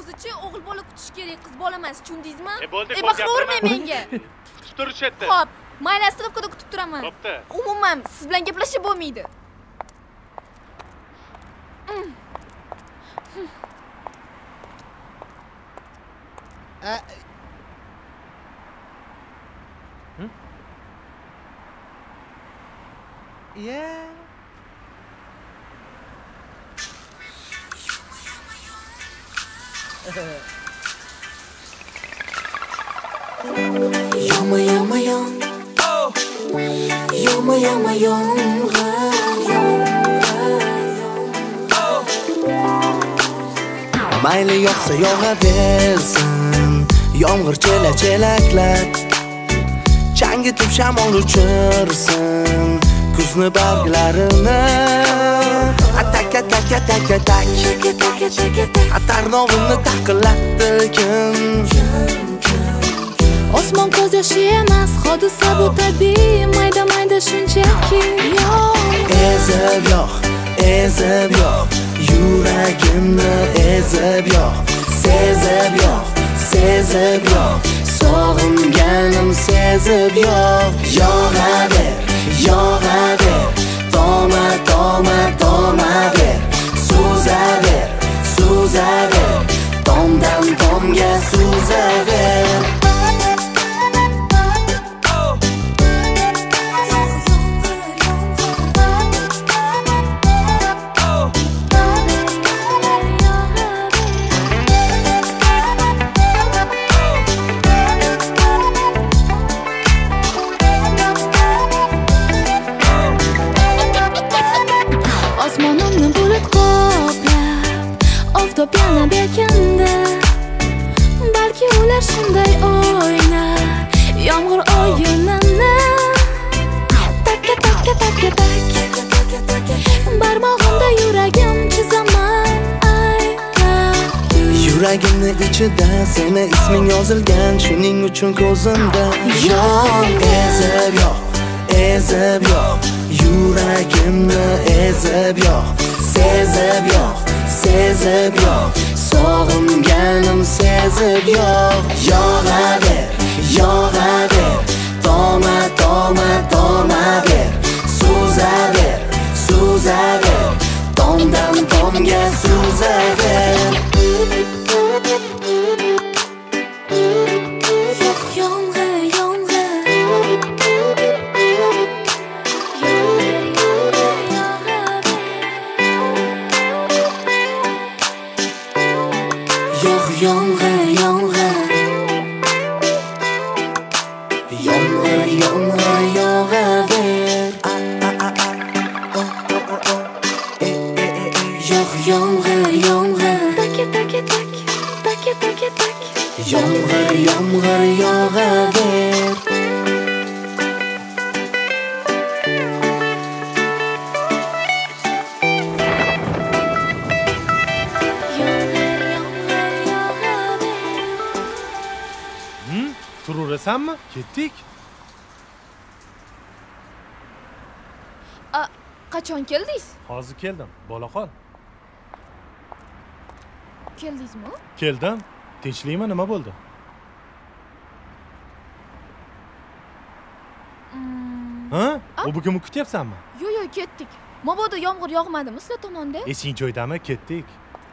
o'zichi o'g'il bola kutish kerak, qiz bola emas, tushundingizmi? Bo'ldi, baxtga urmang menga. Kutib turish yerda. Xo'p, mayli, astrofkada kutib turaman. Bo'pti. Umuman siz bilan gaplashib bo'lmaydi. Yeah. Yoma yoma yom. Yoma yoma yom. Mayli yoqsa yog'aversin, yomg'ir chelak-chelaklar, changitib shamol uchirsin kuzni barglarini. Atak tarnovimni taqillatdi kim? Osmon ko'z yoshi emas, hodisa bu tabiiy, mayda shunchaki. Ezib yoq, yuragimni ezib yoq, sezib yoq, sog'inganim sezib yoq. Yog'aver, tomaver, suzaver, tomdan tomga suzaver. Osmonimni bulut qoplab, oftob yana bekindi. Balki ular shunday o'ynar, yomg'ir oyinini. Takka barmog'imda yuragim chizaman. Yuragimni ichida seni isming yozilgan, shuning uchun ko'zimda ezib yoq, yuragimni ezib yoq, sezib yoq, sog'inganim sezib yoq. Yog'aver, tomaver, suzaver, tomdan tomga suzaver. Yomg'ir yog'aver. Turaverasanmi? Ketdik. Qachon keldingiz? Hozir keldim. Bola qol. Keldingizmi? Keldim. Tinchlikmi, nima bo'ldi? Ha? U bugun kutyapsanmi? Yo'q, ketdik. Mabodo yomg'ir yog'madimi sizlar tomonda? Esing joydami? Ketdik.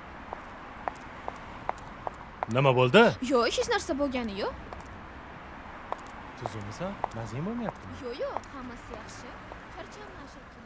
Nima bo'ldi? Yo'q, hech narsa bo'lgani yo'q. Tuzukmisan? Mazing bo'lmayaptimi? Yo'q, hammasi yaxshi. Charchaman shekilli.